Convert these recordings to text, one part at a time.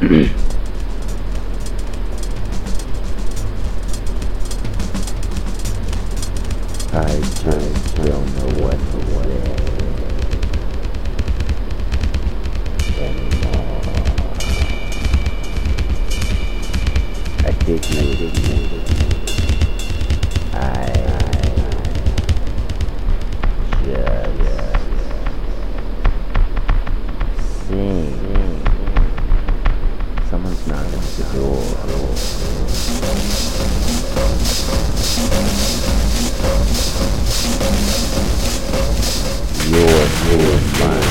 I just don't know what to say anymore. I dig you. I just sing. Someone's knocking at the door. Yours, mine.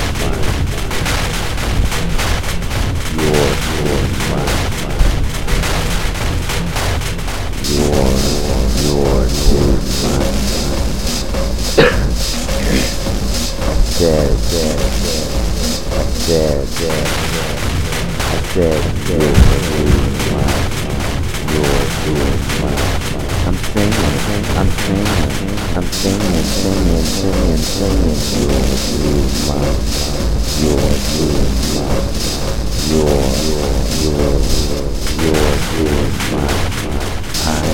Yours, mine. Yours, mine. I said, yours, mine. Yours, mine. I'm singing. Yours, mine. Yours, mine. Yours, mine. I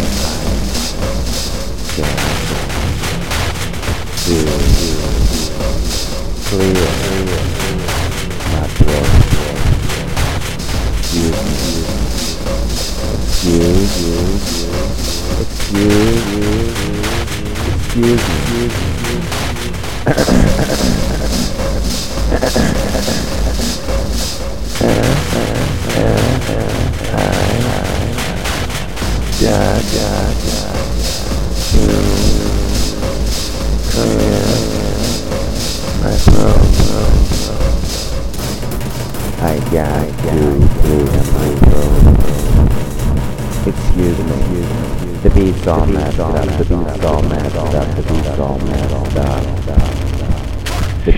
got to clear my throat. Excuse me. I got to clear my throat. Excuse me. The beat's all messed up. The beat's all messed up. The beat's all messed up. The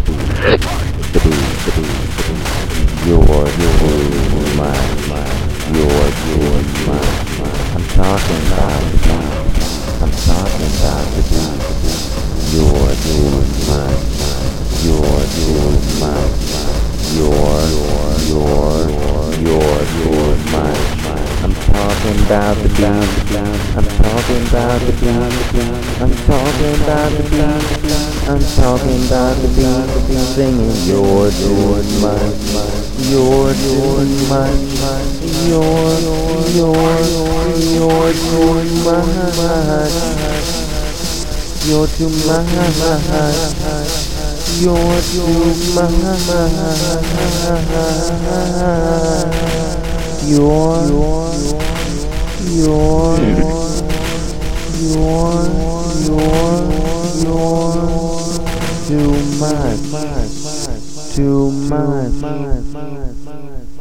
beat. Yours, mine. Yours, mine. I'm talking about the beat. I'm talking about the beat. Yours, mine. Yours, mine. Yours, mine. I'm talking about the beat. I'm talking about the beat. I'm talking about the beat. I'm talking about the beat. Singing yours, mine. Yours, mine. Yours, mine. You're too much. You're too much. You're too much.